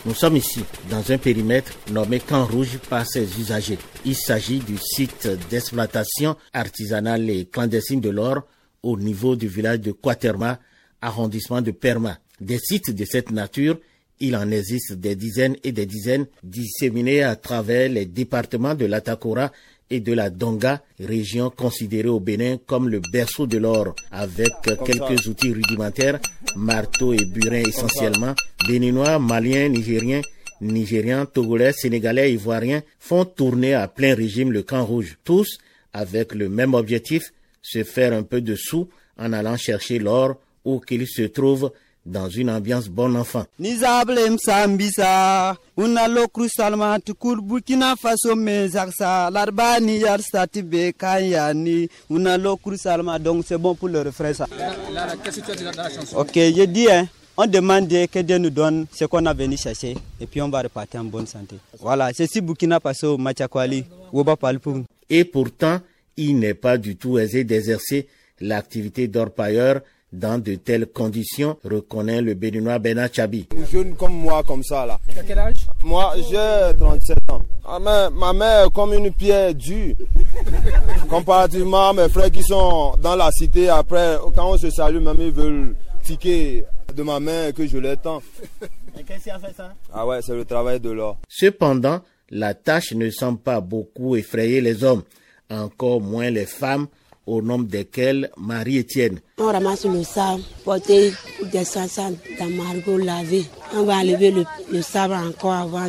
Nous sommes ici dans un périmètre nommé Camp Rouge par ses usagers. Il s'agit du site d'exploitation artisanale et clandestine de l'or au niveau du village de Quaterma, arrondissement de Perma. Des sites de cette nature, il en existe des dizaines et des dizaines disséminés à travers les départements de l'Atakora et de la Donga, région considérée au Bénin comme le berceau de l'or, avec quelques outils rudimentaires, marteaux et burins essentiellement. Béninois, Maliens, Nigérians, Togolais, Sénégalais, Ivoiriens font tourner à plein régime le Camp Rouge. Tous avec le même objectif, se faire un peu de sous en allant chercher l'or où qu'il se trouve dans une ambiance bon enfant. Nizablem Sambisa, unalo Krusalma, Tukur Burkina Faso, Mezaksa, Larbani, Yarstatibe, Kayani, unalo Krusalma, donc c'est bon pour le refrain ça. Qu'est-ce que tu as dit dans la chanson? Ok, je dis, on demande que Dieu nous donne ce qu'on a venu chercher et puis on va repartir en bonne santé. Voilà, c'est si Burkina Faso, Machakwali, Woba Palpoum. Et pourtant, il n'est pas du tout aisé d'exercer l'activité d'orpailleur dans de telles conditions, reconnaît le Béninois Bernard Chabi. Jeune comme moi, comme ça là. Tu as quel âge? Moi, j'ai 37 ans. Ma mère est comme une pierre dure. Comparativement à mes frères qui sont dans la cité, après, quand on se salue, même ils veulent tiquer de ma main que je les tends. Et qu'est-ce qui a fait ça? Ah ouais, c'est le travail de l'or. Cependant, la tâche ne semble pas beaucoup effrayer les hommes, encore moins les femmes, au nombre desquelles Marie-Étienne. On ramasse le sable, porter des sansan dans Margot lavé. On va enlever le sable encore avant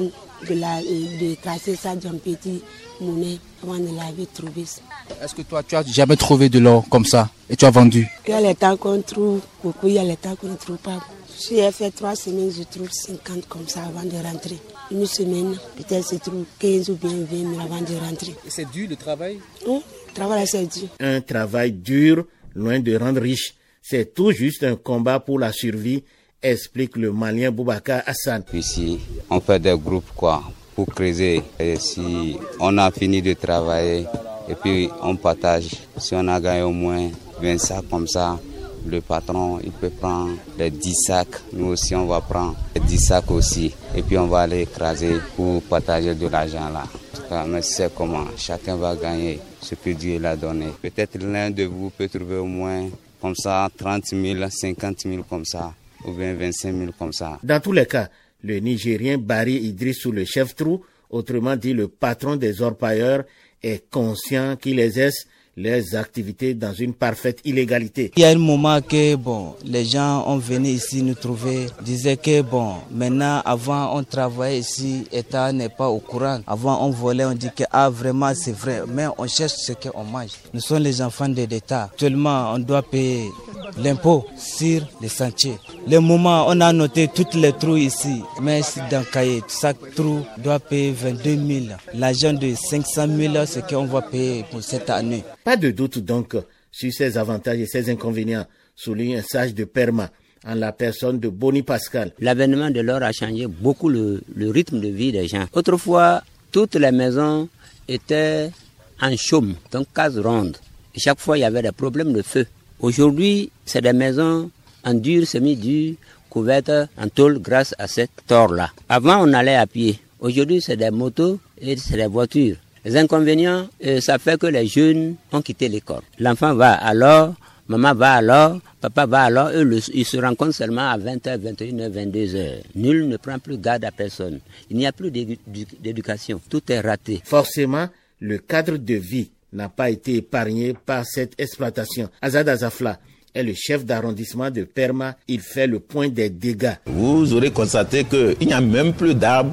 de tracer ça d'un petit monnaie, avant de laver, trouver ça. Est-ce que toi, tu as jamais trouvé de l'or comme ça et tu as vendu? Il y a les temps qu'on trouve beaucoup, il y a les temps qu'on ne trouve pas. Si j'ai fait 3 semaines, je trouve 50 comme ça avant de rentrer. Une semaine, peut-être je trouve 15 ou bien 20 000 avant de rentrer. Et c'est dur le travail? Oui, le travail c'est dur. Un travail dur, loin de rendre riche. C'est tout juste un combat pour la survie, explique le Malien Boubacar Hassan. Ici, on fait des groupes pour creuser. Et si on a fini de travailler, et puis on partage. Si on a gagné au moins 20 sacs comme ça, le patron, il peut prendre les 10 sacs. Nous aussi, on va prendre les 10 sacs aussi. Et puis, on va aller écraser pour partager de l'argent là. En tout cas, mais c'est comment chacun va gagner ce que Dieu l'a donné. Peut-être l'un de vous peut trouver au moins comme ça 30 000, 50 000 comme ça, ou bien 25 000 comme ça. Dans tous les cas, le Nigérien Barry Idrissou, le chef trou, autrement dit le patron des orpailleurs, est conscient qu'il exerce les activités dans une parfaite illégalité. Il y a un moment que les gens ont venu ici nous trouver, disaient que maintenant avant on travaillait ici, l'État n'est pas au courant. Avant on volait, on dit que vraiment c'est vrai, mais on cherche ce qu'on mange. Nous sommes les enfants de l'État. Actuellement on doit payer l'impôt sur les sentiers. Le moment on a noté toutes les trous ici, mais dans le cahier, chaque trou doit payer 22 000. L'argent de 500 000, c'est qu'on va payer pour cette année. Pas de doute donc sur ses avantages et ses inconvénients, souligne un sage de Perma, en la personne de Boni Pascal. L'avènement de l'or a changé beaucoup le rythme de vie des gens. Autrefois, toutes les maisons étaient en chaume, donc cases rondes. Et chaque fois, il y avait des problèmes de feu. Aujourd'hui, c'est des maisons en dur, semi-dur, couvertes en tôle grâce à cette or-là. Avant, on allait à pied. Aujourd'hui, c'est des motos et c'est des voitures. Les inconvénients, ça fait que les jeunes ont quitté l'école. L'enfant va alors, maman va alors, papa va alors, ils se rencontrent seulement à 20h, 21h, 22h. Nul ne prend plus garde à personne. Il n'y a plus d'éducation. Tout est raté. Forcément, le cadre de vie n'a pas été épargné par cette exploitation. Azad Azafla est le chef d'arrondissement de Perma. Il fait le point des dégâts. Vous aurez constaté qu'il n'y a même plus d'arbres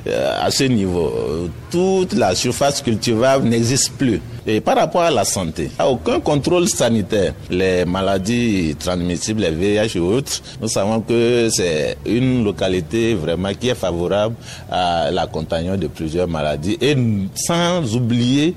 à ce niveau. Toute la surface cultivable n'existe plus. Et par rapport à la santé, il n'y a aucun contrôle sanitaire. Les maladies transmissibles, les VIH et autres, nous savons que c'est une localité vraiment qui est favorable à la contagion de plusieurs maladies. Et sans oublier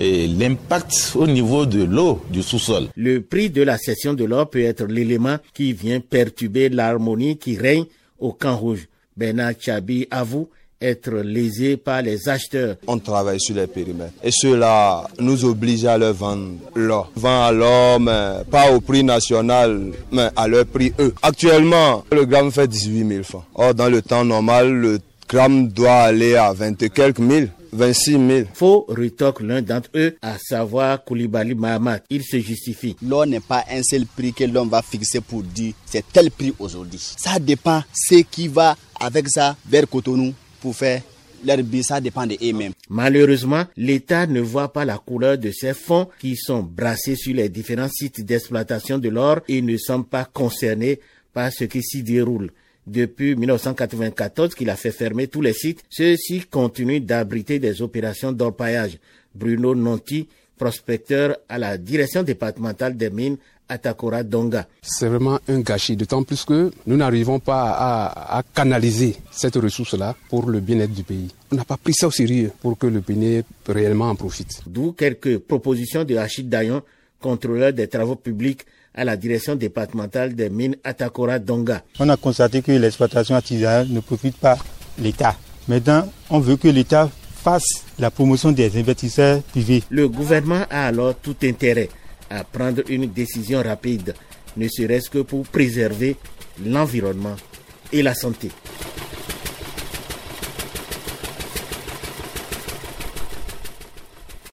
l'impact au niveau de l'eau du sous-sol. Le prix de la cession de l'or peut être l'élément qui vient perturber l'harmonie qui règne au Camp Rouge. Bernard Chabi avoue être lésé par les acheteurs. On travaille sur les périmètres et cela nous oblige à leur vendre l'or. Vend à l'or, mais pas au prix national, mais à leur prix eux. Actuellement, le gramme fait 18 000 francs. Or, dans le temps normal, le gramme doit aller à 20 et quelques mille, 26 000. Faux rétorque l'un d'entre eux, à savoir Koulibaly Mahamat. Il se justifie. L'or n'est pas un seul prix que l'on va fixer pour dire c'est tel prix aujourd'hui. Ça dépend ce qui va avec ça vers Cotonou pour faire leur but, ça dépend d'eux-mêmes. Malheureusement, l'État ne voit pas la couleur de ces fonds qui sont brassés sur les différents sites d'exploitation de l'or et ne semble pas concerné par ce qui s'y déroule. Depuis 1994 qu'il a fait fermer tous les sites, ceux-ci continuent d'abriter des opérations d'orpaillage. Bruno Nonti, prospecteur à la direction départementale des mines à Takora-Donga. C'est vraiment un gâchis, d'autant plus que nous n'arrivons pas à canaliser cette ressource-là pour le bien-être du pays. On n'a pas pris ça au sérieux pour que le pays réellement en profite. D'où quelques propositions de Achid Dayon, contrôleur des travaux publics à la direction départementale des mines à Takora-Donga. On a constaté que l'exploitation artisanale ne profite pas l'État. Maintenant, on veut que l'État fasse la promotion des investisseurs privés. Le gouvernement a alors tout intérêt à prendre une décision rapide, ne serait-ce que pour préserver l'environnement et la santé.